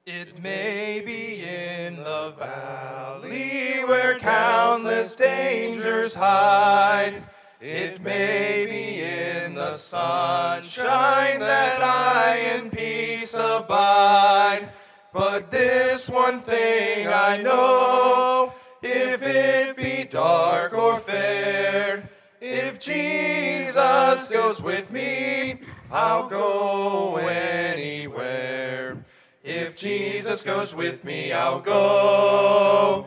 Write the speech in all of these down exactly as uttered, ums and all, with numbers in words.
It may be in the valley where countless dangers hide. It may be in the sunshine that I in peace abide. But this one thing I know, if it be dark or fair, if Jesus goes with me, I'll go anywhere. If Jesus goes with me, I'll go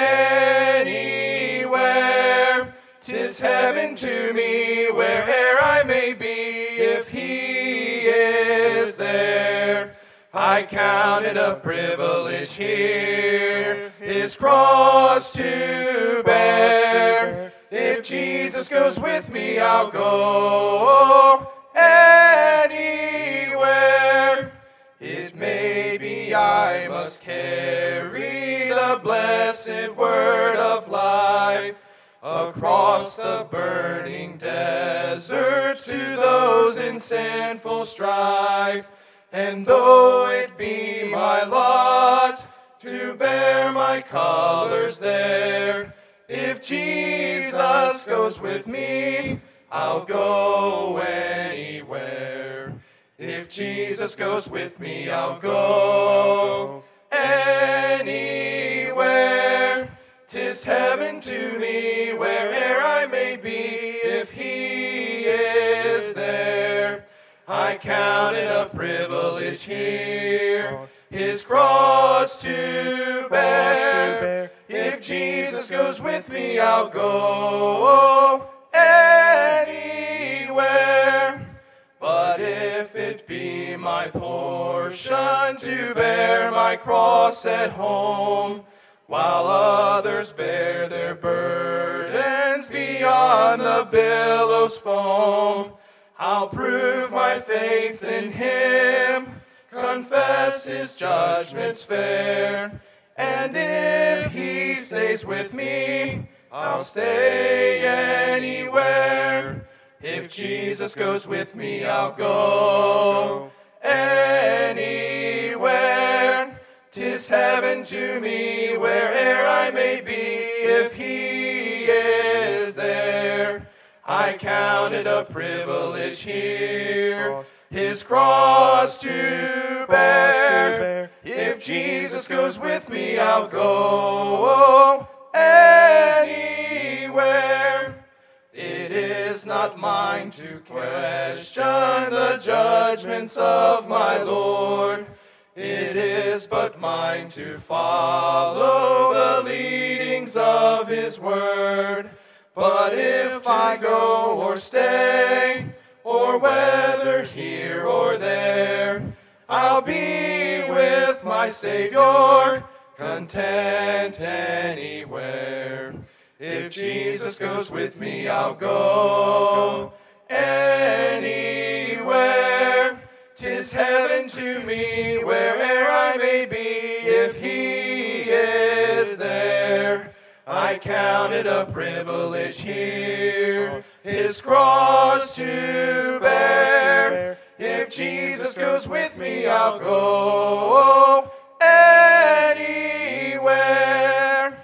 anywhere. 'Tis heaven to me, where'er I may be, if he is there. I count it a privilege here, his cross to bear. If Jesus goes with me, I'll go anywhere. It may be I must carry the blessed word of life across the burning deserts to those in sinful strife. And though it be my lot to bear my colors there, if Jesus goes with me, I'll go anywhere. If Jesus goes with me, I'll go anywhere. 'Tis heaven to me, where'er I may be, if he is there. I count it a privilege here, his cross to bear. If Jesus goes with me, I'll go anywhere. But if it be my portion to bear my cross at home, while others bear their burdens beyond the billows' foam, I'll prove my faith in him, confess his judgments fair, and if he stays with me, I'll stay anywhere. If Jesus goes with me, I'll go anywhere. 'Tis heaven to me, where'er I may be, if he is there. I count it a privilege here, his cross to bear. If Jesus goes with me, I'll go anywhere. It is not mine to question the judgments of my Lord. It is but mine to follow the leadings of his word. But if I go or stay, or whether here or there, I'll be with my Savior, content anywhere. If Jesus goes with me, I'll go anywhere. 'Tis heaven to me, where'er I may be, if he is there. I count it a privilege here, his cross to bear. If Jesus goes with me, I'll go anywhere.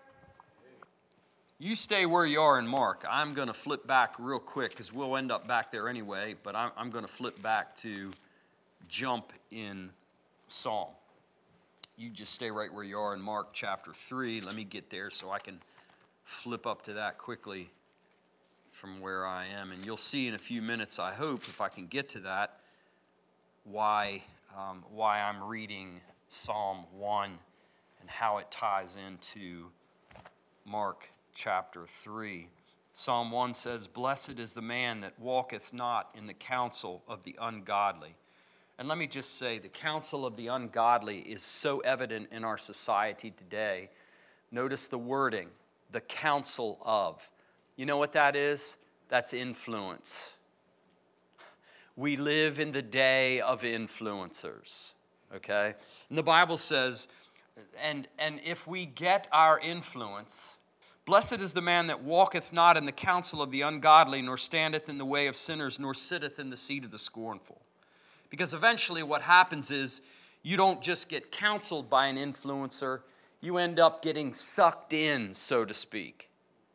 You stay where you are in Mark. I'm going to flip back real quick because we'll end up back there anyway, but I'm, I'm going to flip back to jump in Psalm. You just stay right where you are in Mark chapter three. Let me get there so I can flip up to that quickly from where I am. And you'll see in a few minutes, I hope, if I can get to that, why, um, why I'm reading Psalm one and how it ties into Mark chapter three. Psalm one says, "Blessed is the man that walketh not in the counsel of the ungodly." And let me just say, the counsel of the ungodly is so evident in our society today. Notice the wording, the counsel of. You know what that is? That's influence. We live in the day of influencers, okay? And the Bible says, and, and if we get our influence, blessed is the man that walketh not in the counsel of the ungodly, nor standeth in the way of sinners, nor sitteth in the seat of the scornful. Because eventually what happens is You don't just get counseled by an influencer, you end up getting sucked in, so to speak.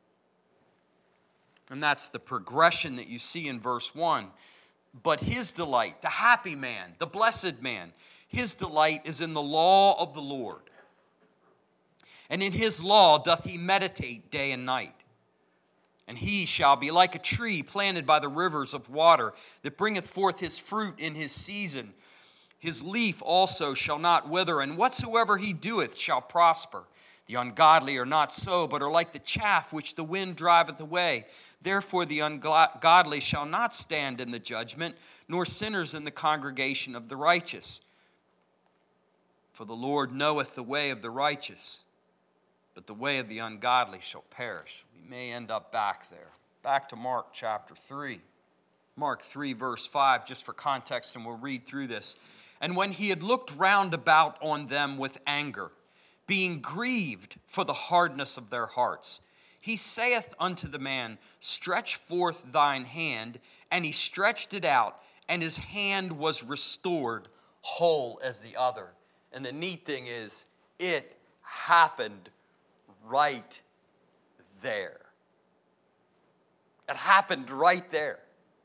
And that's the progression that you see in verse one. But his delight, the happy man, the blessed man, his delight is in the law of the Lord. And in his law doth he meditate day and night. And he shall be like a tree planted by the rivers of water, that bringeth forth his fruit in his season. His leaf also shall not wither, and whatsoever he doeth shall prosper. The ungodly are not so, but are like the chaff which the wind driveth away. Therefore the ungodly shall not stand in the judgment, nor sinners in the congregation of the righteous. For the Lord knoweth the way of the righteous, but the way of the ungodly shall perish. We may end up back there. Back to Mark chapter three. Mark three, verse five, just for context, and we'll read through this. And when he had looked round about on them with anger, being grieved for the hardness of their hearts, he saith unto the man, Stretch forth thine hand. And he stretched it out, and his hand was restored whole as the other. And the neat thing is, it happened right there. It happened right there.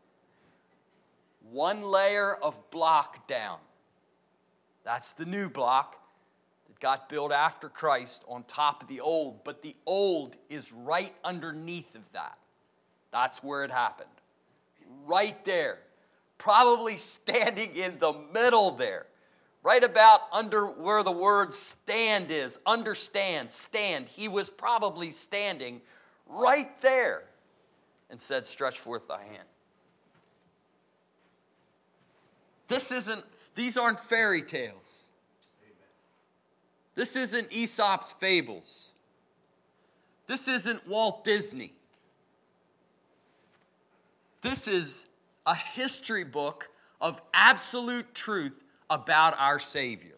One layer of block down. That's the new block that got built after Christ on top of the old. But the old is right underneath of that. That's where it happened. Right there. Probably standing in the middle there. Right about under where the word stand is. Understand, stand. He was probably standing right there and said, Stretch forth thy hand. This isn't, these aren't fairy tales. This isn't Aesop's fables. This isn't Walt Disney. This is a history book of absolute truth about our Savior.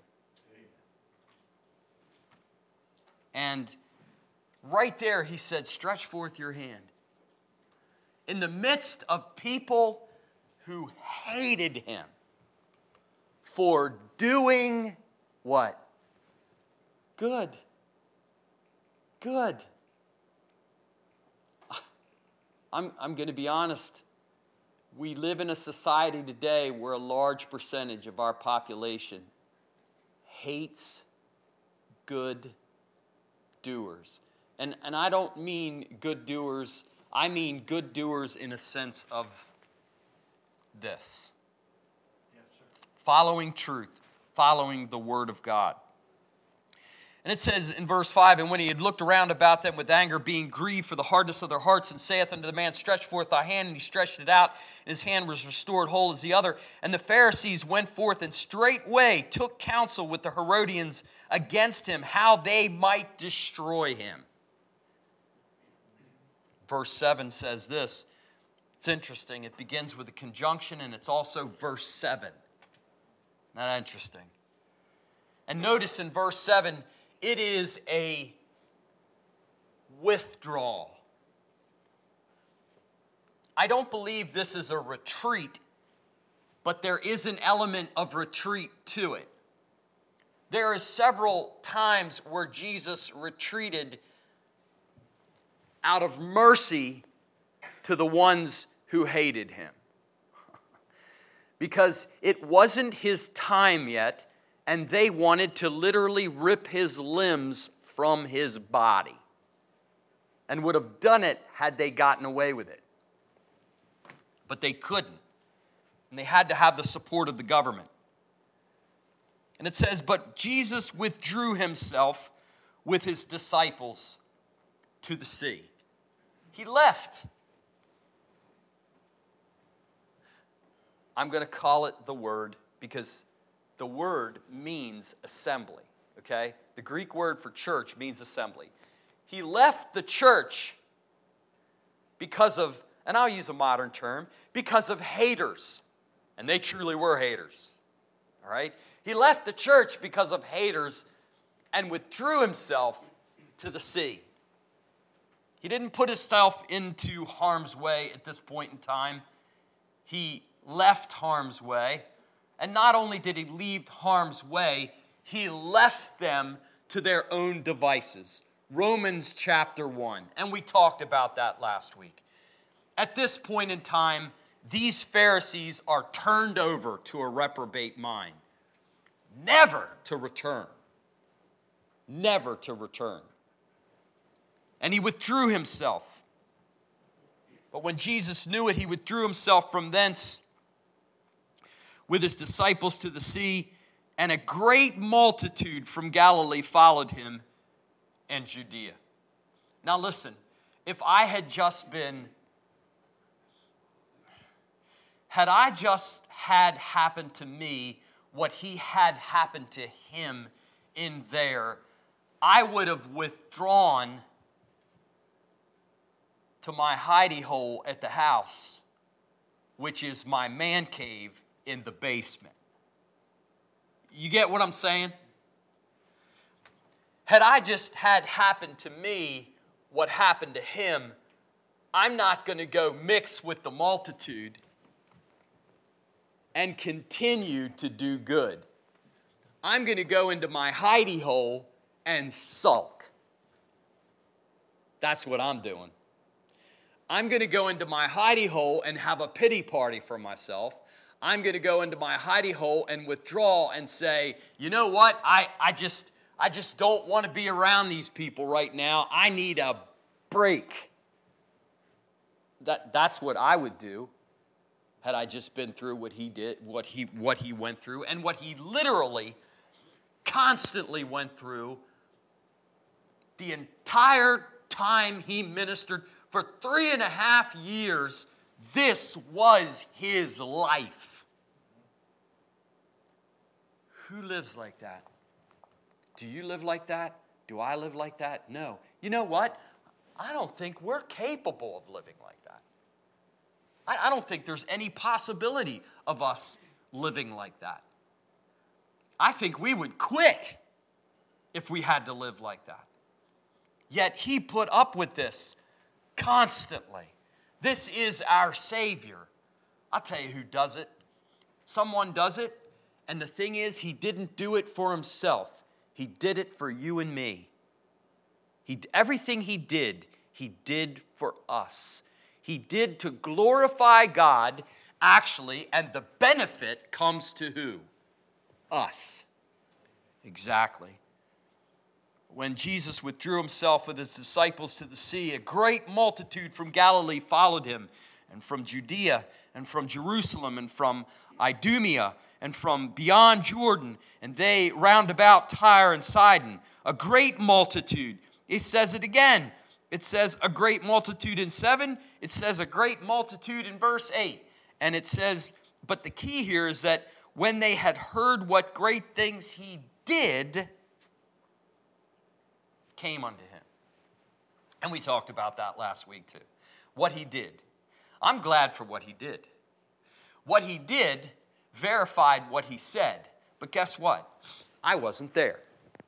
And right there he said, Stretch forth your hand. In the midst of people who hated him for doing what? Good. Good. I'm, I'm going to be honest. We live in a society today where a large percentage of our population hates good doers. And, and I don't mean good doers, I mean good doers in a sense of this. Yes, sir. Following truth, following the Word of God. And it says in verse five, And when he had looked around about them with anger, being grieved for the hardness of their hearts, and saith unto the man, Stretch forth thy hand. And he stretched it out, and his hand was restored whole as the other. And the Pharisees went forth, and straightway took counsel with the Herodians against him, how they might destroy him. Verse seven says this. It's interesting. It begins with a conjunction, and it's also verse seven. Isn't that interesting? And notice in verse seven, it is a withdrawal. I don't believe this is a retreat, but there is an element of retreat to it. There are several times where Jesus retreated out of mercy to the ones who hated him. Because it wasn't his time yet, and they wanted to literally rip his limbs from his body. And would have done it had they gotten away with it. But they couldn't. And they had to have the support of the government. And it says, But Jesus withdrew himself with his disciples to the sea. He left. I'm going to call it the word because the word means assembly, okay? The Greek word for church means assembly. He left the church because of, and I'll use a modern term, because of haters. And they truly were haters, all right? He left the church because of haters and withdrew himself to the sea. He didn't put himself into harm's way at this point in time. He left harm's way. And not only did he leave harm's way, he left them to their own devices. Romans chapter one. And we talked about that last week. At this point in time, these Pharisees are turned over to a reprobate mind, never to return. Never to return. And he withdrew himself. But when Jesus knew it, he withdrew himself from thence with his disciples to the sea, and a great multitude from Galilee followed him and Judea. Now listen, if I had just been, had I just had happened to me what he had happened to him in there, I would have withdrawn to my hidey hole at the house, which is my man cave in the basement. You get what I'm saying? Had I just had happened to me what happened to him, I'm not going to go mix with the multitude and continue to do good. I'm going to go into my hidey hole and sulk. That's what I'm doing. I'm going to go into my hidey hole and have a pity party for myself. I'm going to go into my hidey hole and withdraw and say, you know what? I, I just I just don't want to be around these people right now. I need a break. That that's what I would do had I just been through what he did, what he what he went through, and what he literally constantly went through the entire time he ministered for three and a half years. This was his life. Who lives like that? Do you live like that? Do I live like that? No. You know what? I don't think we're capable of living like that. I, I don't think there's any possibility of us living like that. I think we would quit if we had to live like that. Yet he put up with this constantly. This is our Savior. I'll tell you who does it. Someone does it, and the thing is, he didn't do it for himself. He did it for you and me. He, everything he did, he did for us. He did to glorify God, actually, and the benefit comes to who? Us. Exactly. When Jesus withdrew himself with his disciples to the sea, a great multitude from Galilee followed him, and from Judea, and from Jerusalem, and from Idumea, and from beyond Jordan, and they round about Tyre and Sidon. A great multitude. It says it again. It says a great multitude in seven. It says a great multitude in verse eight. And it says, but the key here is that when they had heard what great things he did, came unto him. And we talked about that last week too. What he did. I'm glad for what he did. What he did verified what he said. But guess what? I wasn't there.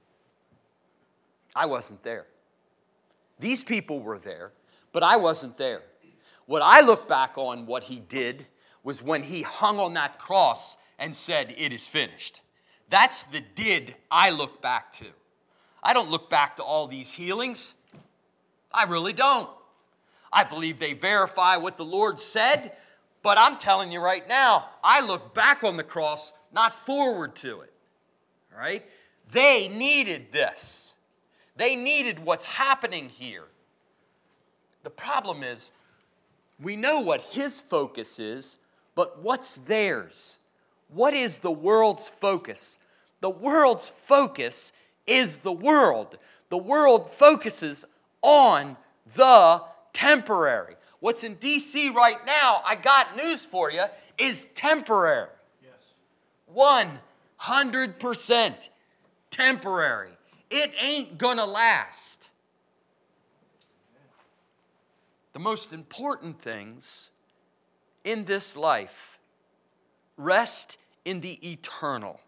I wasn't there. These people were there, but I wasn't there. What I look back on what he did was when he hung on that cross and said, it is finished. That's the did I look back to. I don't look back to all these healings. I really don't. I believe they verify what the Lord said, but I'm telling you right now, I look back on the cross, not forward to it. All right? They needed this. They needed what's happening here. The problem is, we know what his focus is, but what's theirs? What is the world's focus? The world's focus is the world. The world focuses on the temporary. What's in D C right now, I got news for you, is temporary. Yes. one hundred percent temporary. It ain't gonna last. The most important things in this life rest in the eternal.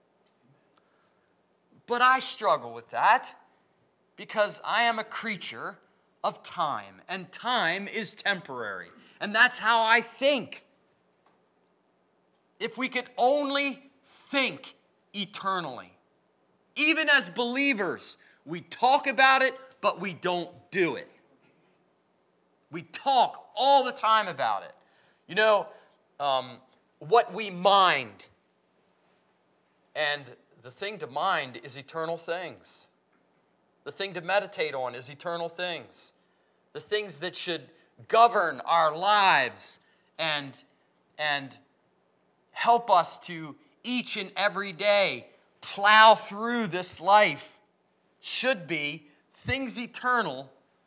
But I struggle with that because I am a creature of time, and time is temporary. And that's how I think. if we could only think eternally. Even as believers, we talk about it, but we don't do it. We talk all the time about it. You know, um, what we mind. And the thing to mind is eternal things. The thing to meditate on is eternal things. The things that should govern our lives and, and help us to each and every day plow through this life should be things eternal,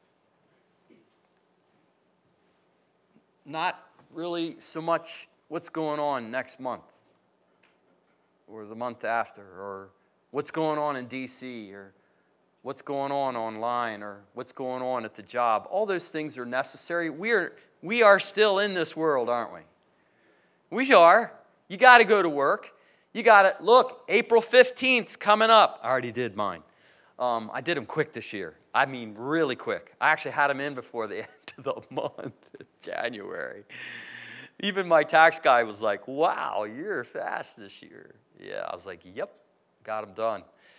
not really so much what's going on next month or the month after, or what's going on in D C, or what's going on online, or what's going on at the job. All those things are necessary. We are, we are still in this world, aren't we? We are. You got to go to work. You got to, look, April fifteenth's coming up. I already did mine. Um, I did them quick this year. I mean, really quick. I actually had them in before the end of the month, January. Even my tax guy was like, wow, you're fast this year. Yeah, I was like, yep, got them done.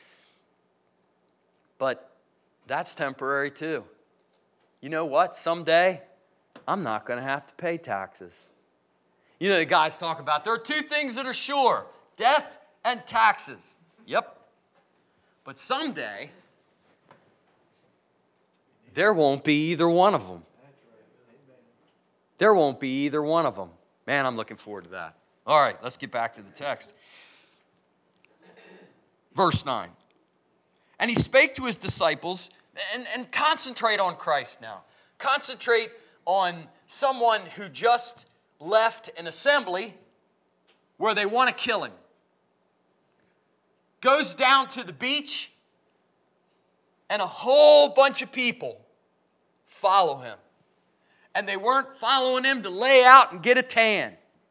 But that's temporary too. You know what? Someday, I'm not going to have to pay taxes. You know, the guys talk about, there are two things that are sure, death and taxes. Yep. But someday, there won't be either one of them. There won't be either one of them. Man, I'm looking forward to that. All right, let's get back to the text. Verse nine. And he spake to his disciples, and, and concentrate on Christ now. Concentrate on someone who just left an assembly where they want to kill him. Goes down to the beach, and a whole bunch of people follow him. And they weren't following him to lay out and get a tan.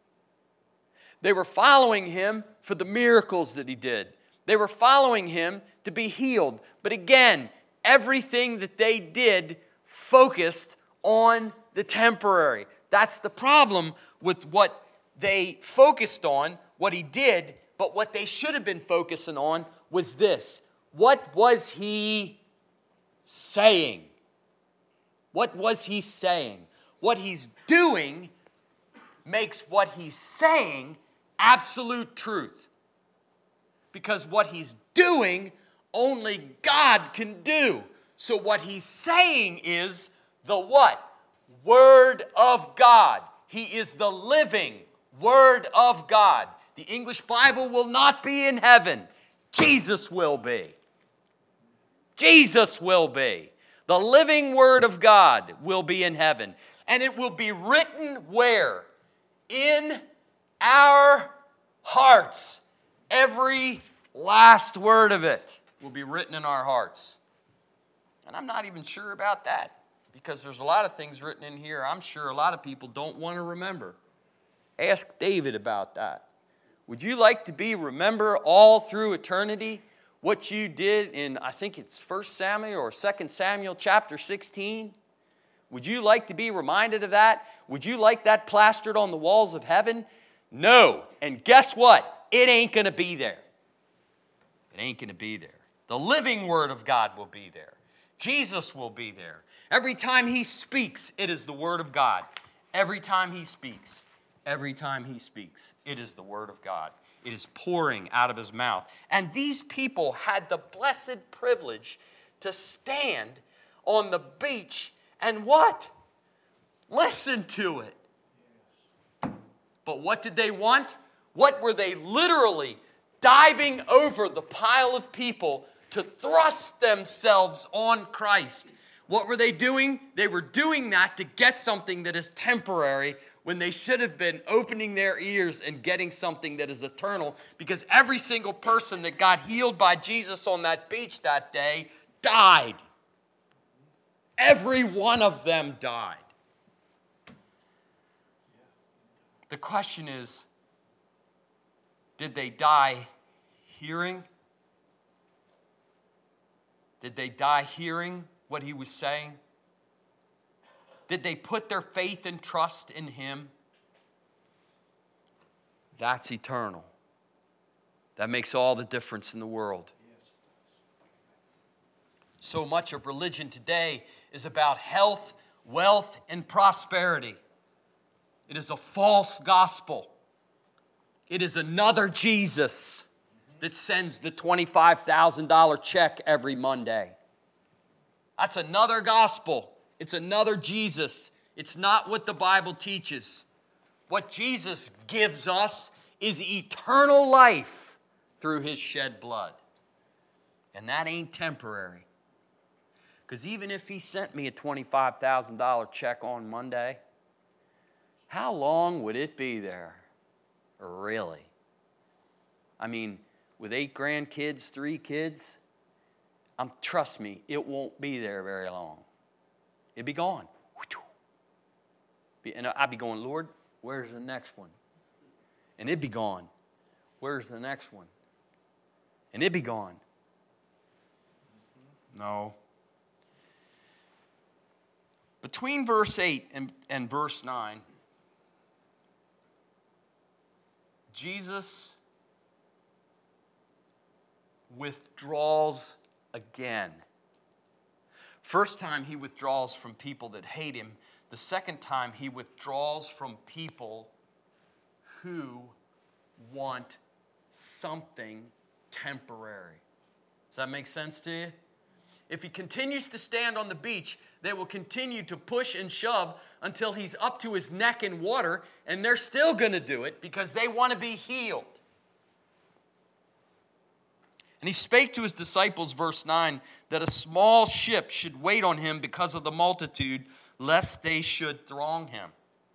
They were following him for the miracles that he did. They were following him to be healed. But again, everything that they did focused on the temporary. That's the problem with what they focused on, what he did. But what they should have been focusing on was this. What was he saying? What was he saying? What he's doing makes what he's saying absolute truth. Because what he's doing, only God can do. So what he's saying is the what? Word of God. He is the living Word of God. The English Bible will not be in heaven. Jesus will be. Jesus will be. The living Word of God will be in heaven. And it will be written where? In our hearts. Every last word of it will be written in our hearts. And I'm not even sure about that, because there's a lot of things written in here I'm sure a lot of people don't want to remember. Ask David about that. Would you like to be remember all through eternity what you did in, I think it's First Samuel or Second Samuel chapter sixteen? Would you like to be reminded of that? Would you like that plastered on the walls of heaven? No. And guess what? It ain't going to be there. It ain't going to be there. The living Word of God will be there. Jesus will be there. Every time he speaks, it is the Word of God. Every time he speaks. Every time he speaks, it is the Word of God. It is pouring out of his mouth. And these people had the blessed privilege to stand on the beach and what? Listen to it. But what did they want? What were they literally diving over the pile of people to thrust themselves on Christ? What were they doing? They were doing that to get something that is temporary when they should have been opening their ears and getting something that is eternal, because every single person that got healed by Jesus on that beach that day died. Every one of them died. The question is, did they die hearing? Did they die hearing what he was saying? Did they put their faith and trust in him? That's eternal. That makes all the difference in the world. So much of religion today is about health, wealth, and prosperity. It is a false gospel. It is another Jesus that sends the twenty-five thousand dollars check every Monday. That's another gospel. It's another Jesus. It's not what the Bible teaches. What Jesus gives us is eternal life through his shed blood. And that ain't temporary. Because even if he sent me a twenty-five thousand dollars check on Monday, how long would it be there? Really? I mean, with eight grandkids, three kids, um, trust me, it won't be there very long. It'd be gone. And I'd be going, Lord, where's the next one? And it'd be gone. Where's the next one? And it'd be gone. No. Between verse eight and, and verse nine, Jesus withdraws again. First time he withdraws from people that hate him. The second time he withdraws from people who want something temporary. Does that make sense to you? If he continues to stand on the beach, they will continue to push and shove until he's up to his neck in water, and they're still going to do it because they want to be healed. And he spake to his disciples, verse nine, that a small ship should wait on him because of the multitude, lest they should throng him.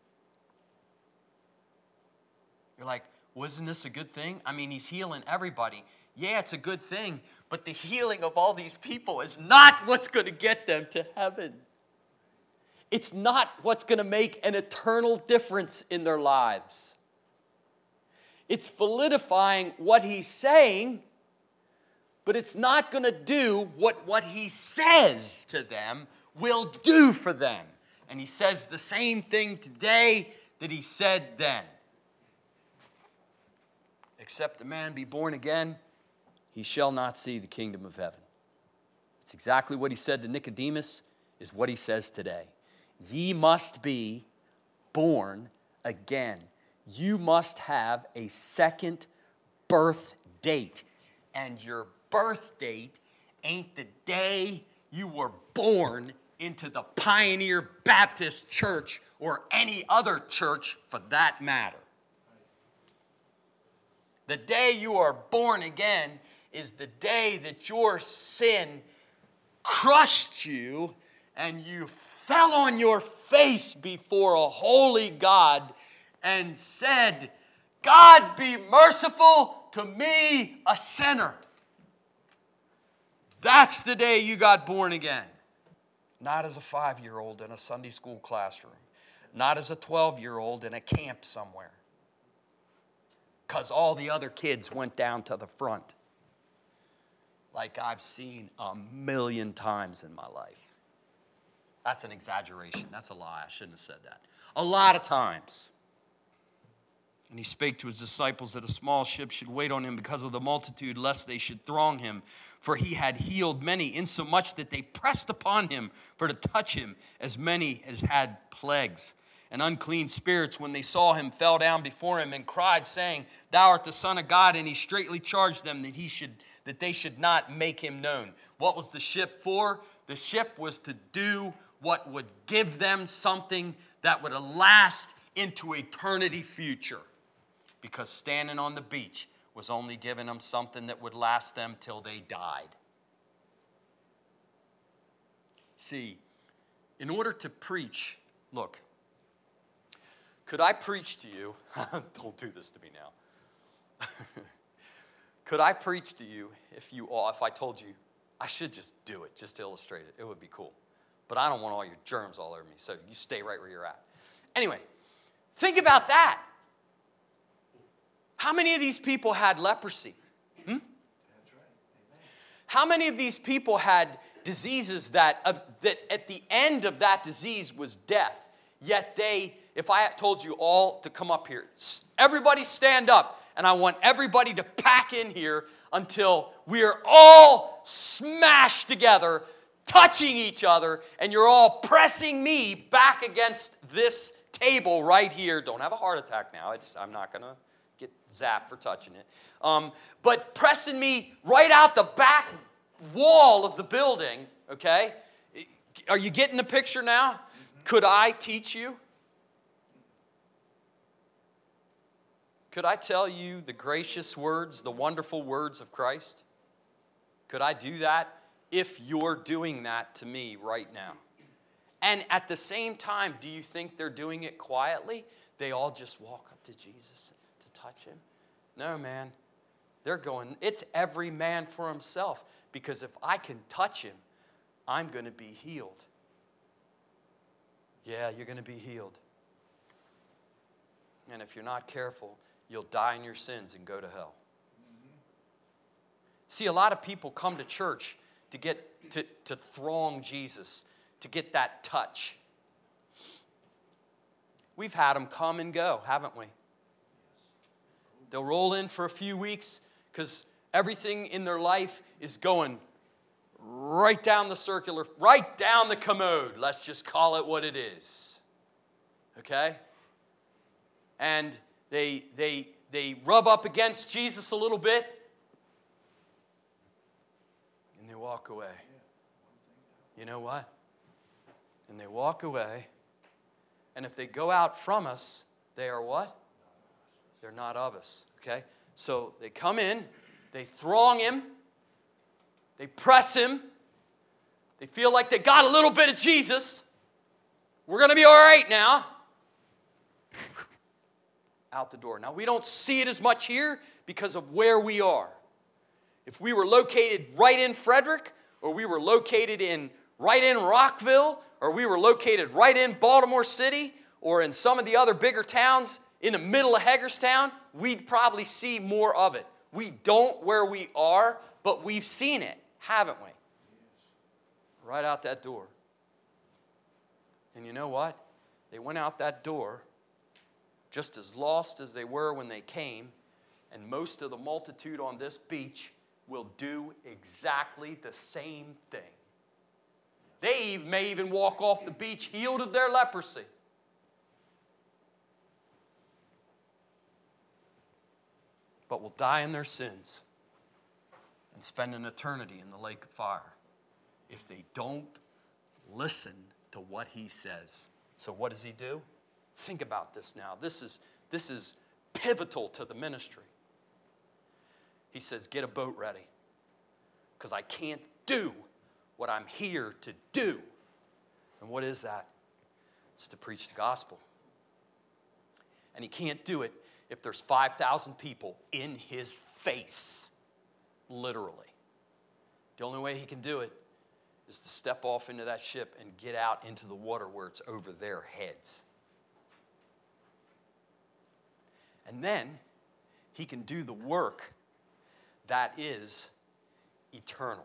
You're like, wasn't this a good thing? I mean, he's healing everybody. Yeah, it's a good thing, but the healing of all these people is not what's going to get them to heaven. It's not what's going to make an eternal difference in their lives. It's solidifying what he's saying, but it's not going to do what what he says to them will do for them. And he says the same thing today that he said then. Except a man be born again, he shall not see the kingdom of heaven. It's exactly what he said to Nicodemus, is what he says today. Ye must be born again. You must have a second birth date. And your birth date ain't the day you were born into the Pioneer Baptist Church or any other church for that matter. The day you are born again is the day that your sin crushed you and you fell on your face before a holy God and said, God, be merciful to me, a sinner. That's the day you got born again. Not as a five-year-old in a Sunday school classroom. Not as a twelve-year-old in a camp somewhere. Because all the other kids went down to the front. Like I've seen a million times in my life. That's an exaggeration. That's a lie. I shouldn't have said that. A lot of times. And he spake to his disciples that a small ship should wait on him because of the multitude, lest they should throng him. For he had healed many, insomuch that they pressed upon him for to touch him, as many as had plagues. And unclean spirits, when they saw him, fell down before him and cried, saying, Thou art the Son of God. And he straitly charged them that he should, that they should not make him known. What was the ship for? The ship was to do what would give them something that would last into eternity future. Because standing on the beach was only giving them something that would last them till they died. See, in order to preach, look, could I preach to you? Don't do this to me now. Could I preach to you if you all, if I told you, I should just do it, just to illustrate it. It would be cool. But I don't want all your germs all over me, so you stay right where you're at. Anyway, think about that. How many of these people had leprosy? Hmm? How many of these people had diseases that, uh, that at the end of that disease was death, yet they, if I told you all to come up here, everybody stand up, and I want everybody to pack in here until we are all smashed together, touching each other, and you're all pressing me back against this table right here. Don't have a heart attack now. It's, I'm not going to get zapped for touching it. Um, but pressing me right out the back wall of the building, okay? Are you getting the picture now? Mm-hmm. Could I teach you? Could I tell you the gracious words, the wonderful words of Christ? Could I do that if you're doing that to me right now? And at the same time, do you think they're doing it quietly? They all just walk up to Jesus to touch him? No, man. They're going, it's every man for himself. Because if I can touch him, I'm going to be healed. Yeah, you're going to be healed. And if you're not careful, you'll die in your sins and go to hell. Mm-hmm. See, a lot of people come to church to get to, to throng Jesus, to get that touch. We've had them come and go, haven't we? They'll roll in for a few weeks because everything in their life is going right down the circular, right down the commode. Let's just call it what it is. Okay? And they they they rub up against Jesus a little bit, and they walk away. You know what? And they walk away, and if they go out from us, they are what? They're not of us. Okay? So they come in, they throng him, they press him, they feel like they got a little bit of Jesus. We're going to be all right now. Out the door. Now, we don't see it as much here because of where we are. If we were located right in Frederick, or we were located in right in Rockville, or we were located right in Baltimore City, or in some of the other bigger towns in the middle of Hagerstown, we'd probably see more of it. We don't where we are, but we've seen it, haven't we? Right out that door. And you know what? They went out that door just as lost as they were when they came, and most of the multitude on this beach will do exactly the same thing. They may even walk off the beach healed of their leprosy. But will die in their sins and spend an eternity in the lake of fire if they don't listen to what he says. So what does he do? Think about this now. This is, this is pivotal to the ministry. He says, get a boat ready, because I can't do what I'm here to do. And what is that? It's to preach the gospel. And he can't do it if there's five thousand people in his face, literally. The only way he can do it is to step off into that ship and get out into the water where it's over their heads. And then he can do the work that is eternal.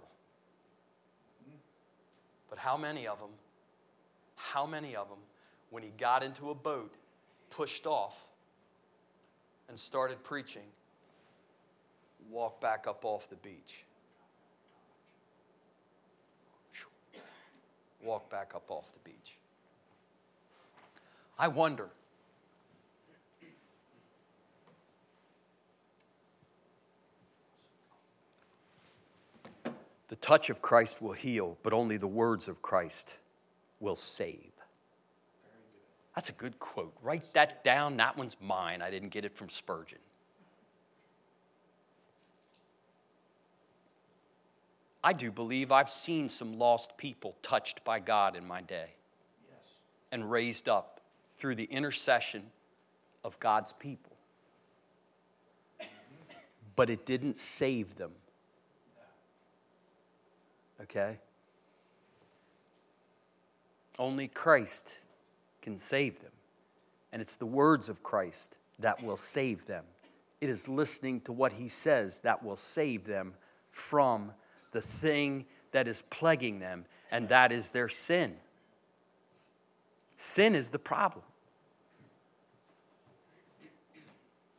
But how many of them, how many of them, when he got into a boat, pushed off and started preaching, walked back up off the beach? Walk back up off the beach. I wonder, the touch of Christ will heal, but only the words of Christ will save. That's a good quote. Write that down. That one's mine. I didn't get it from Spurgeon. I do believe I've seen some lost people touched by God in my day. Yes. And raised up through the intercession of God's people. But it didn't save them. Okay? Only Christ can save them. And it's the words of Christ that will save them. It is listening to what he says that will save them from the thing that is plaguing them, and that is their sin. Sin is the problem.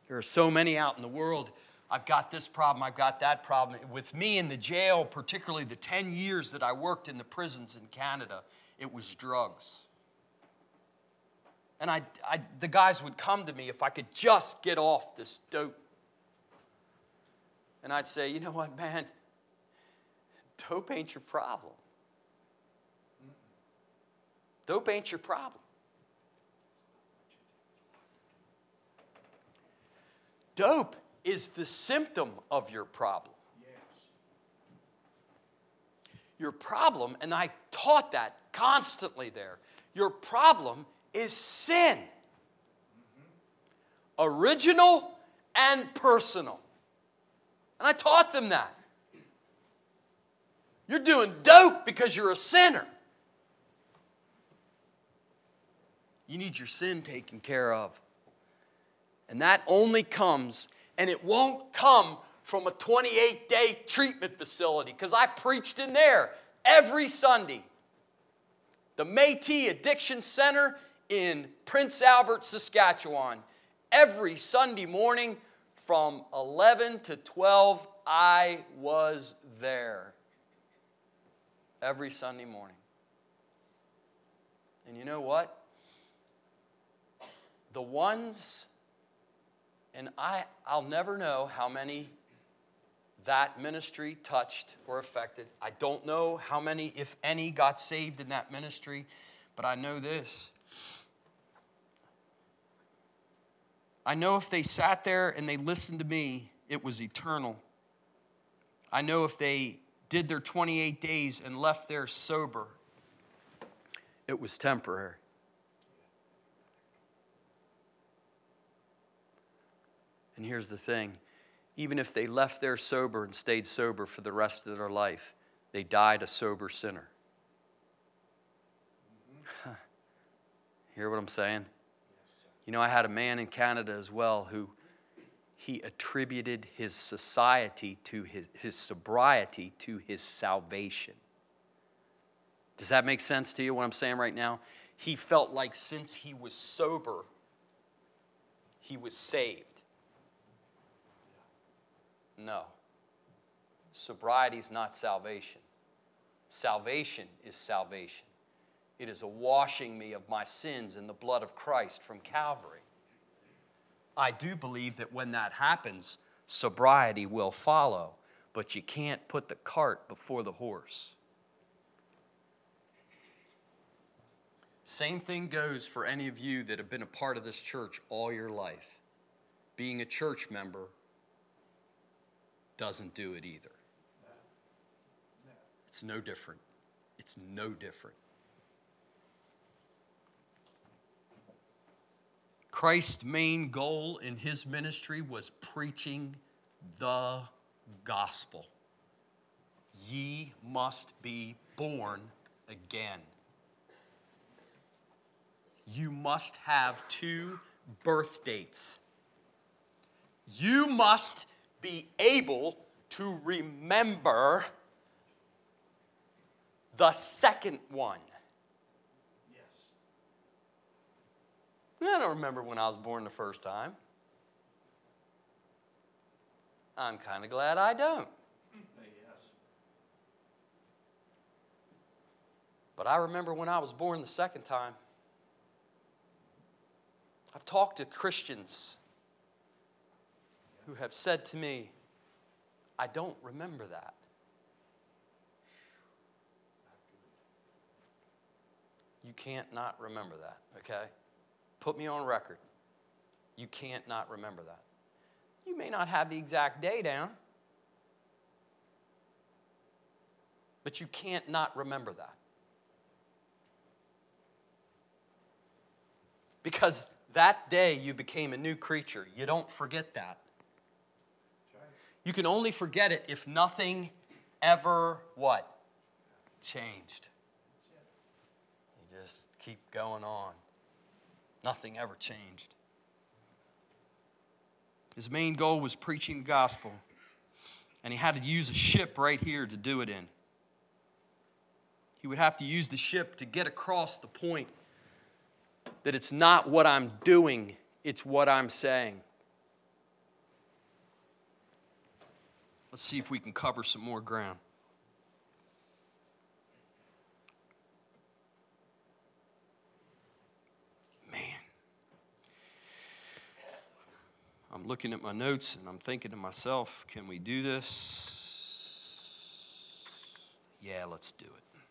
There are so many out in the world. I've got this problem, I've got that problem. With me in the jail, particularly the ten years that I worked in the prisons in Canada, it was drugs. And I, I, the guys would come to me if I could just get off this dope. And I'd say, you know what, man? Dope ain't your problem. Dope ain't your problem. Dope is the symptom of your problem. Yes. Your problem, and I taught that constantly there, your problem is sin. Mm-hmm. Original and personal. And I taught them that. You're doing dope because you're a sinner. You need your sin taken care of. And that only comes, and it won't come from a twenty-eight day treatment facility, because I preached in there every Sunday. The Métis Addiction Center in Prince Albert, Saskatchewan. Every Sunday morning from eleven to twelve, I was there. Every Sunday morning. And you know what? The ones... And I, I'll never know how many that ministry touched or affected. I don't know how many, if any, got saved in that ministry. But I know this. I know if they sat there and they listened to me, it was eternal. I know if they did their twenty-eight days and left there sober, it was temporary. And here's the thing, even if they left there sober and stayed sober for the rest of their life, they died a sober sinner. Mm-hmm. Hear what I'm saying? Yes, you know, I had a man in Canada as well who he attributed his society to his, his sobriety to his salvation. Does that make sense to you, what I'm saying right now? He felt like since he was sober, he was saved. No. Sobriety is not salvation. Salvation is salvation. It is a washing me of my sins in the blood of Christ from Calvary. I do believe that when that happens, sobriety will follow, but you can't put the cart before the horse. Same thing goes for any of you that have been a part of this church all your life. Being a church member doesn't do it either. It's no different. It's no different. Christ's main goal in his ministry was preaching the gospel. Ye must be born again. You must have two birth dates. You must be able to remember the second one. Yes. I don't remember when I was born the first time. I'm kind of glad I don't. Yes. But I remember when I was born the second time. I've talked to Christians who have said to me, I don't remember that. You can't not remember that, okay? Put me on record. You can't not remember that. You may not have the exact day down, but you can't not remember that. Because that day you became a new creature. You don't forget that. You can only forget it if nothing ever, what? Changed. You just keep going on. Nothing ever changed. His main goal was preaching the gospel. And he had to use a ship right here to do it in. He would have to use the ship to get across the point that it's not what I'm doing, it's what I'm saying. Let's see if we can cover some more ground. Man. I'm looking at my notes and I'm thinking to myself, can we do this? Yeah, let's do it.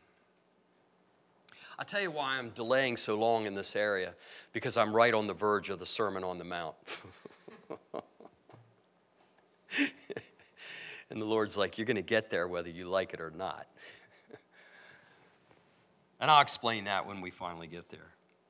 I'll tell you why I'm delaying so long in this area, because I'm right on the verge of the Sermon on the Mount. And the Lord's like, you're going to get there whether you like it or not. And I'll explain that when we finally get there.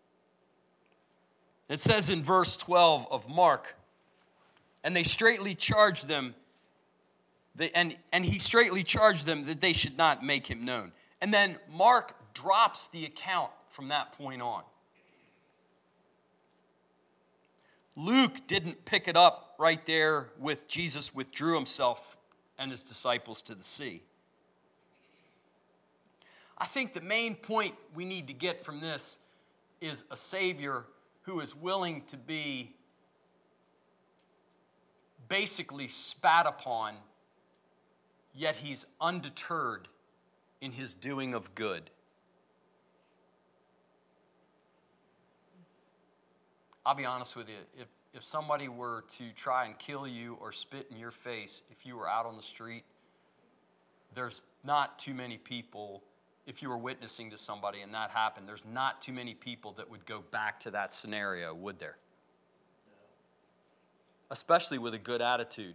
It says in verse twelve of Mark, and they straightly charged them, they, and, and he straightly charged them that they should not make him known. And then Mark drops the account from that point on. Luke didn't pick it up right there with Jesus withdrew himself and his disciples to the sea. I think the main point we need to get from this is a Savior who is willing to be basically spat upon, yet he's undeterred in his doing of good. I'll be honest with you, if, if somebody were to try and kill you or spit in your face if you were out on the street, there's not too many people, if you were witnessing to somebody and that happened, there's not too many people that would go back to that scenario, would there? No. Especially with a good attitude.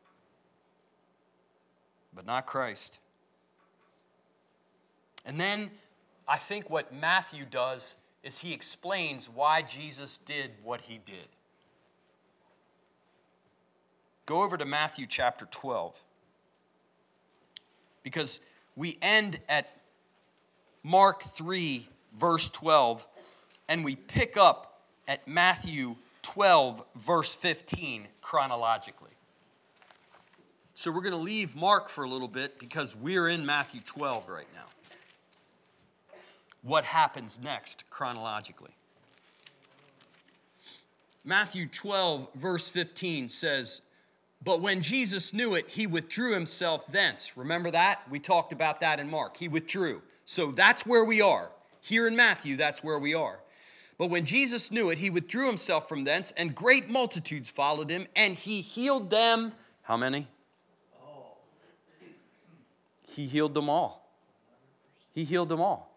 But not Christ. And then I think what Matthew does is he explains why Jesus did what he did. Go over to Matthew chapter twelve. Because we end at Mark three, verse twelve, and we pick up at Matthew twelve, verse fifteen, chronologically. So we're going to leave Mark for a little bit because we're in Matthew twelve right now. What happens next chronologically? Matthew twelve, verse fifteen says, but when Jesus knew it, he withdrew himself thence. Remember that? We talked about that in Mark. He withdrew. So that's where we are. Here in Matthew, that's where we are. But when Jesus knew it, he withdrew himself from thence, and great multitudes followed him, and he healed them. How many? All. He healed them all. He healed them all.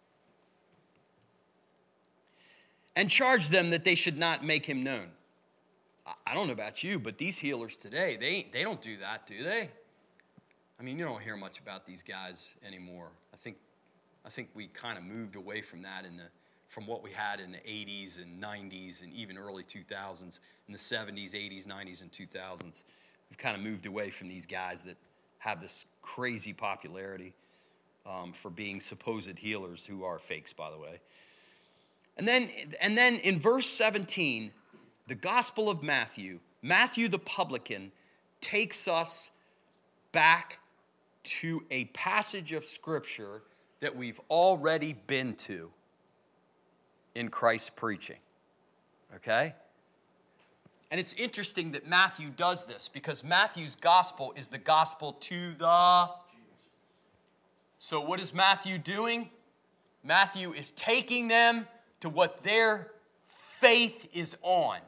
And charged them that they should not make him known. I don't know about you, but these healers today, they, they don't do that, do they? I mean, you don't hear much about these guys anymore. I think I think we kind of moved away from that in the from what we had in the eighties and nineties and even early two thousands, in the seventies, eighties, nineties, and two thousands. We've kind of moved away from these guys that have this crazy popularity um, for being supposed healers, who are fakes, by the way. And then, and then in verse seventeen, the Gospel of Matthew, Matthew the publican, takes us back to a passage of Scripture that we've already been to in Christ's preaching. Okay? And it's interesting that Matthew does this, because Matthew's gospel is the gospel to the... So what is Matthew doing? Matthew is taking them to what their faith is on.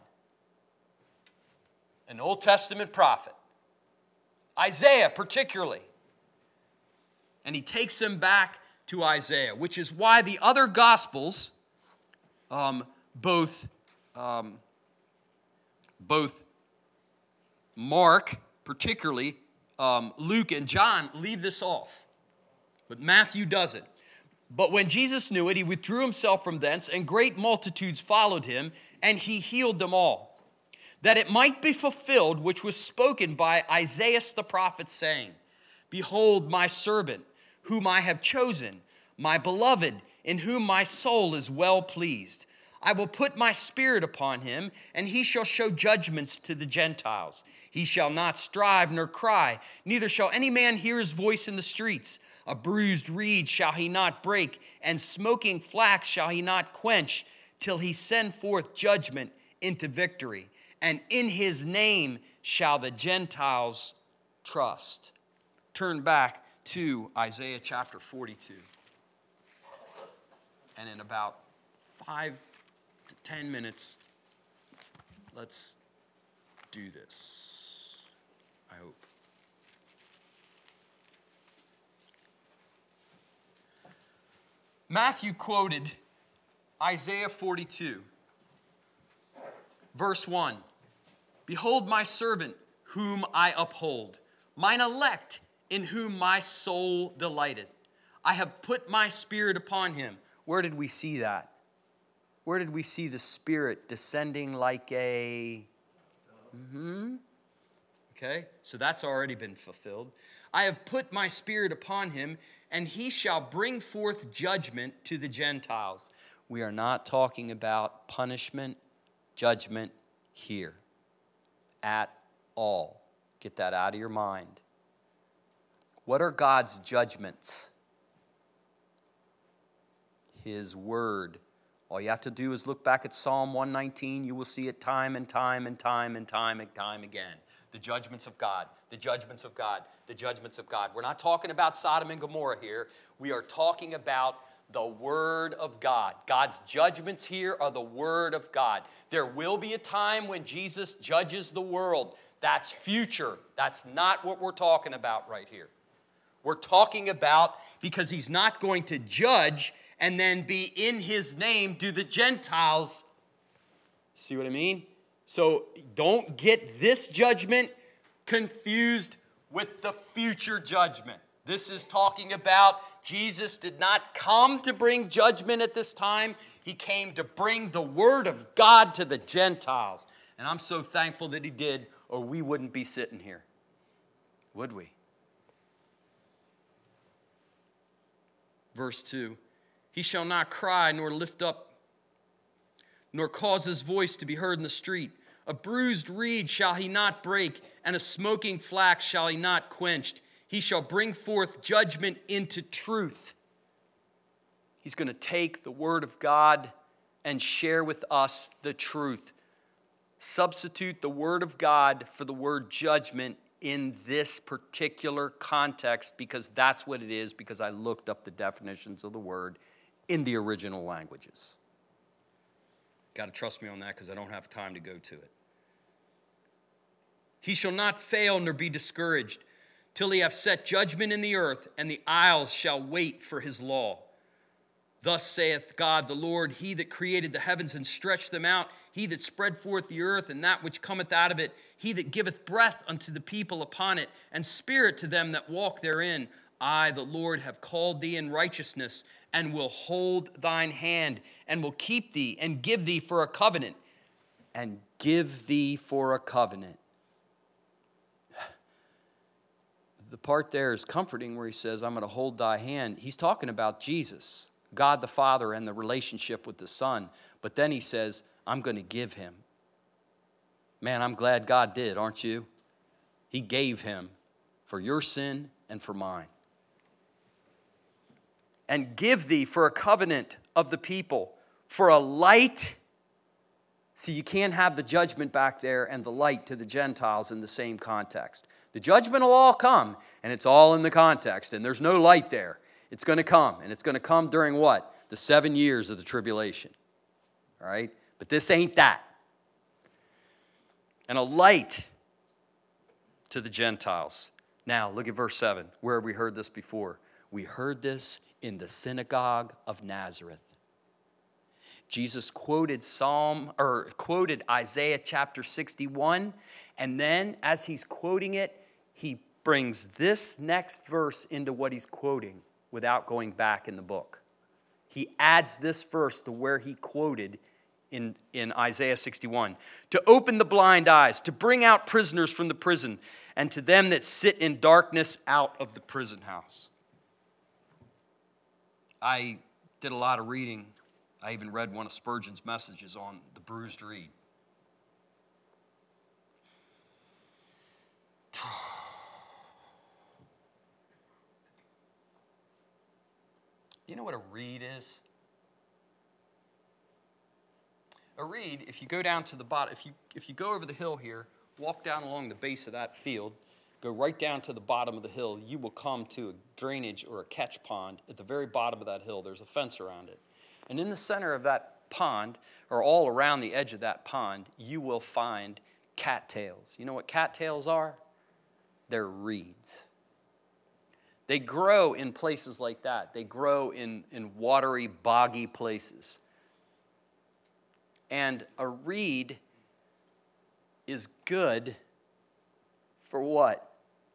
An Old Testament prophet. Isaiah particularly. And he takes them back to Isaiah, which is why the other Gospels, um, both, um, both Mark particularly, um, Luke and John, leave this off. But Matthew doesn't. But when Jesus knew it, he withdrew himself from thence, and great multitudes followed him, and he healed them all, that it might be fulfilled which was spoken by Isaiah the prophet, saying, behold my servant, whom I have chosen, my beloved, in whom my soul is well pleased. I will put my spirit upon him, and he shall show judgments to the Gentiles. He shall not strive nor cry, neither shall any man hear his voice in the streets. A bruised reed shall he not break, and smoking flax shall he not quench, till he send forth judgment into victory. And in his name shall the Gentiles trust. Turn back to Isaiah chapter forty-two. And in about five to ten minutes, let's do this, I hope. Matthew quoted Isaiah forty-two, verse one. Behold my servant, whom I uphold, mine elect, in whom my soul delighteth. I have put my spirit upon him. Where did we see that? Where did we see the Spirit descending like a... Mm-hmm. Okay, so that's already been fulfilled. I have put my Spirit upon him, and he shall bring forth judgment to the Gentiles. We are not talking about punishment, judgment here at all. Get that out of your mind. What are God's judgments? His word. All you have to do is look back at Psalm one nineteen. You will see it time and time and time and time and time again. The judgments of God, the judgments of God, the judgments of God. We're not talking about Sodom and Gomorrah here. We are talking about the Word of God. God's judgments here are the Word of God. There will be a time when Jesus judges the world. That's future. That's not what we're talking about right here. We're talking about, because he's not going to judge and then be in his name do the Gentiles. See what I mean? So don't get this judgment confused with the future judgment. This is talking about Jesus did not come to bring judgment at this time. He came to bring the word of God to the Gentiles. And I'm so thankful that he did, or we wouldn't be sitting here. Would we? Verse two. He shall not cry nor lift up, nor cause his voice to be heard in the street. A bruised reed shall he not break, and a smoking flax shall he not quench. He shall bring forth judgment into truth. He's going to take the word of God and share with us the truth. Substitute the word of God for the word judgment in this particular context, because that's what it is, because I looked up the definitions of the word in the original languages. Got to trust me on that, because I don't have time to go to it. He shall not fail nor be discouraged till he have set judgment in the earth, and the isles shall wait for his law. Thus saith God the Lord, he that created the heavens and stretched them out, he that spread forth the earth and that which cometh out of it, he that giveth breath unto the people upon it, and spirit to them that walk therein. I, the Lord, have called thee in righteousness, and will hold thine hand, and will keep thee, and give thee for a covenant, and give thee for a covenant. The part there is comforting where he says, I'm going to hold thy hand. He's talking about Jesus, God the Father, and the relationship with the Son. But then he says, I'm going to give him. Man, I'm glad God did, aren't you? He gave him for your sin and for mine. And give thee for a covenant of the people, for a light. See, you can't have the judgment back there and the light to the Gentiles in the same context. The judgment will all come, and it's all in the context, and there's no light there. It's going to come, and it's going to come during what? The seven years of the tribulation. All right? But this ain't that. And a light to the Gentiles. Now, look at verse seven. Where have we heard this before? We heard this in the synagogue of Nazareth. Jesus quoted Psalm or quoted Isaiah chapter sixty-one, and then as he's quoting it, he brings this next verse into what he's quoting without going back in the book. He adds this verse to where he quoted in, in Isaiah sixty-one. To open the blind eyes, to bring out prisoners from the prison, and to them that sit in darkness out of the prison house. I did a lot of reading. I even read one of Spurgeon's messages on the bruised reed. You know what a reed is? A reed, if you go down to the bottom, if you if you go over the hill here, walk down along the base of that field, go right down to the bottom of the hill, you will come to a drainage or a catch pond. At the very bottom of that hill, there's a fence around it. And in the center of that pond, or all around the edge of that pond, you will find cattails. You know what cattails are? They're reeds. They grow in places like that. They grow in, in watery, boggy places. And a reed is good for what?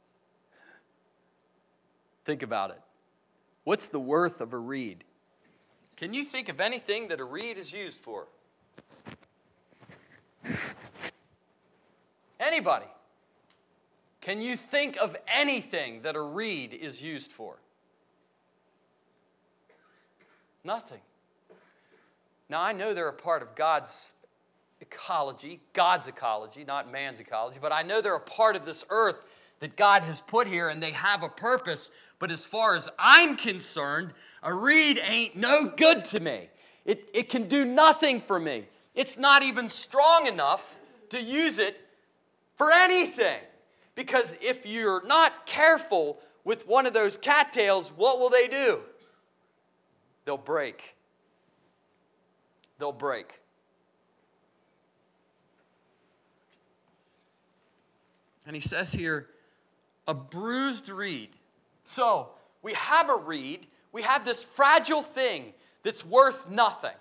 Think about it. What's the worth of a reed? Can you think of anything that a reed is used for? Anybody? Can you think of anything that a reed is used for? Nothing. Now, I know they're a part of God's ecology, God's ecology, not man's ecology, but I know they're a part of this earth that God has put here, and they have a purpose. But as far as I'm concerned, a reed ain't no good to me. It, it can do nothing for me. It's not even strong enough to use it for anything. Because if you're not careful with one of those cattails, what will they do? They'll break. They'll break. And he says here, a bruised reed. So, we have a reed. We have this fragile thing that's worth nothing.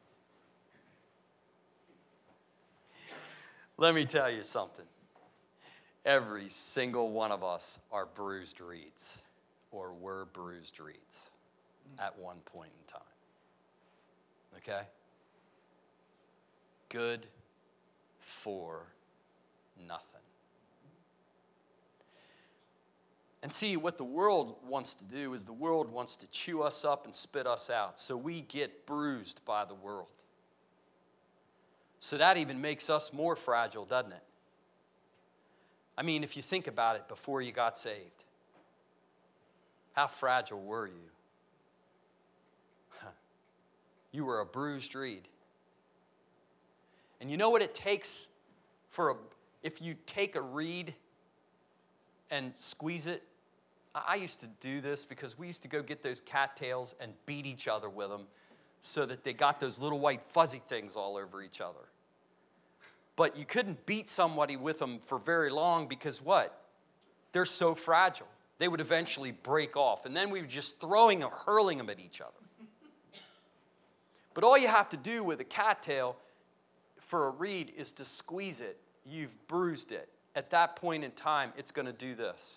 Let me tell you something. Every single one of us are bruised reeds, or were bruised reeds at one point in time. Okay? Good for nothing. And see, what the world wants to do is the world wants to chew us up and spit us out, so we get bruised by the world. So that even makes us more fragile, doesn't it? I mean, if you think about it, before you got saved, how fragile were you? Huh. You were a bruised reed. And you know what it takes for a, if you take a reed and squeeze it? I used to do this because we used to go get those cattails and beat each other with them so that they got those little white fuzzy things all over each other. But you couldn't beat somebody with them for very long because what? They're so fragile. They would eventually break off. And then we were just throwing or hurling them at each other. But all you have to do with a cattail for a reed is to squeeze it. You've bruised it. At that point in time, it's going to do this.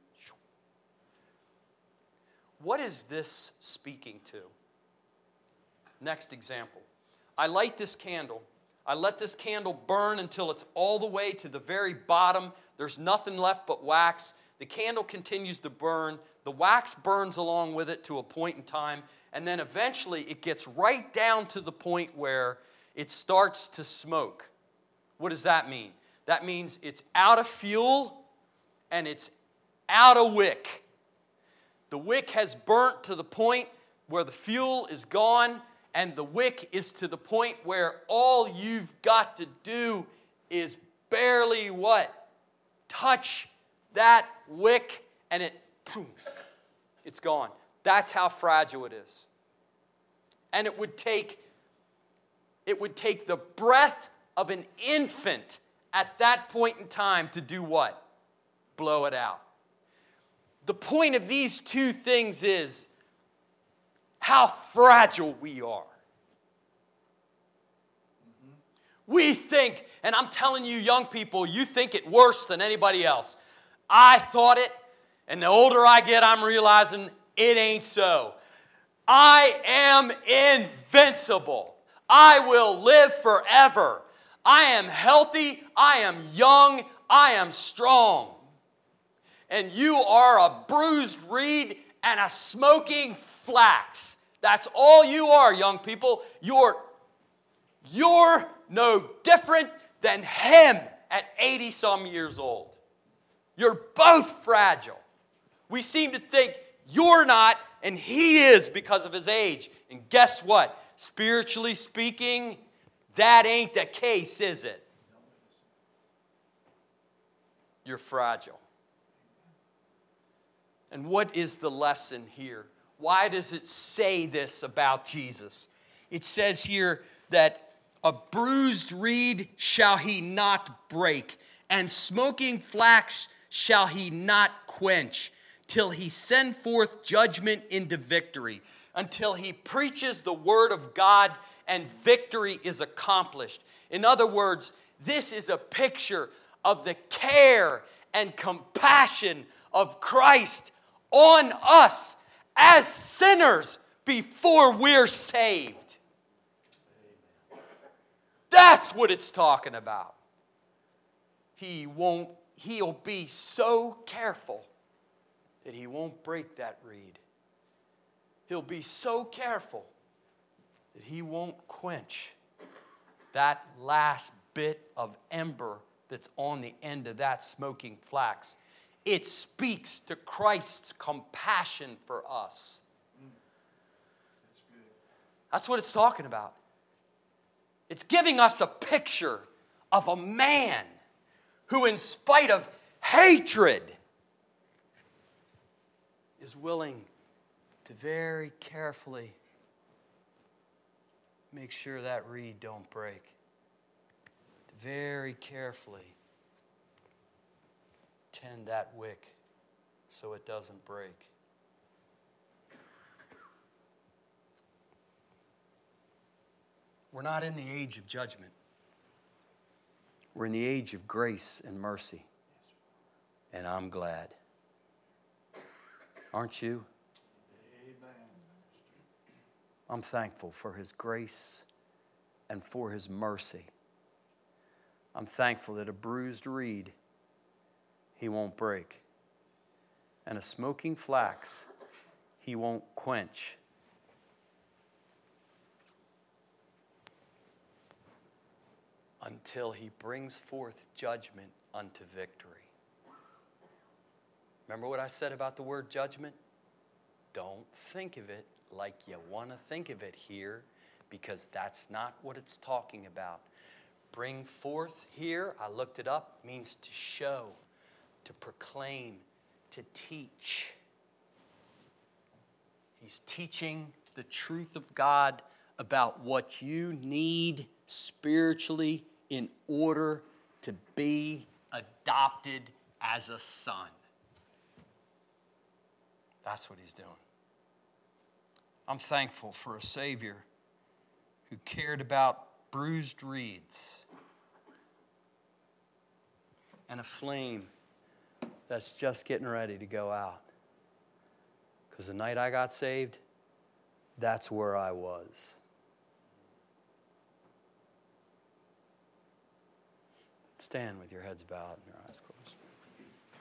What is this speaking to? Next example. I light this candle. I let this candle burn until it's all the way to the very bottom. There's nothing left but wax. The candle continues to burn. The wax burns along with it to a point in time. And then eventually it gets right down to the point where it starts to smoke. What does that mean? That means it's out of fuel and it's out of wick. The wick has burnt to the point where the fuel is gone, and the wick is to the point where all you've got to do is barely what? Touch that wick, and it, boom, it's gone. That's how fragile it is. And it would take, it would take the breath of an infant at that point in time to do what? Blow it out. The point of these two things is how fragile we are. Mm-hmm. We think, and I'm telling you young people, you think it worse than anybody else. I thought it, and the older I get, I'm realizing it ain't so. I am invincible. I will live forever. I am healthy, I am young, I am strong. And you are a bruised reed and a smoking flax. That's all you are, young people. You're, you're no different than him at eighty-some years old. You're both fragile. We seem to think you're not and he is because of his age. And guess what? Spiritually speaking, that ain't the case, is it? You're fragile. And what is the lesson here? Why does it say this about Jesus? It says here that a bruised reed shall he not break, and smoking flax shall he not quench, till he send forth judgment into victory, until he preaches the word of God and victory is accomplished. In other words, this is a picture of the care and compassion of Christ on us as sinners before we're saved. That's what it's talking about. He won't, he'll be so careful that he won't break that reed. He'll be so careful that he won't quench that last bit of ember that's on the end of that smoking flax. It speaks to Christ's compassion for us. That's what it's talking about. It's giving us a picture of a man who, in spite of hatred, is willing to very carefully make sure that reed don't break. To very carefully tend that wick so it doesn't break. We're not in the age of judgment. We're in the age of grace and mercy. And I'm glad. Aren't you? I'm thankful for his grace and for his mercy. I'm thankful that a bruised reed he won't break, and a smoking flax he won't quench. Until he brings forth judgment unto victory. Remember what I said about the word judgment? Don't think of it like you want to think of it here, because that's not what it's talking about. Bring forth here, I looked it up, means to show, to proclaim, to teach. He's teaching the truth of God about what you need spiritually in order to be adopted as a son. That's what he's doing. I'm thankful for a Savior who cared about bruised reeds and a flame that's just getting ready to go out. Because the night I got saved, that's where I was. Stand with your heads bowed and your eyes closed.